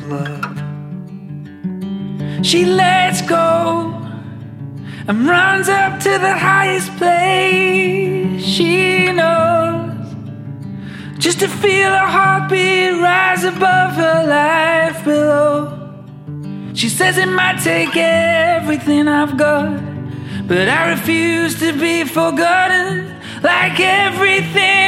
love. She lets go and runs up to the highest place she knows, just to feel her heartbeat rise above her life below. She says it might take everything I've got, but I refuse to be forgotten like everything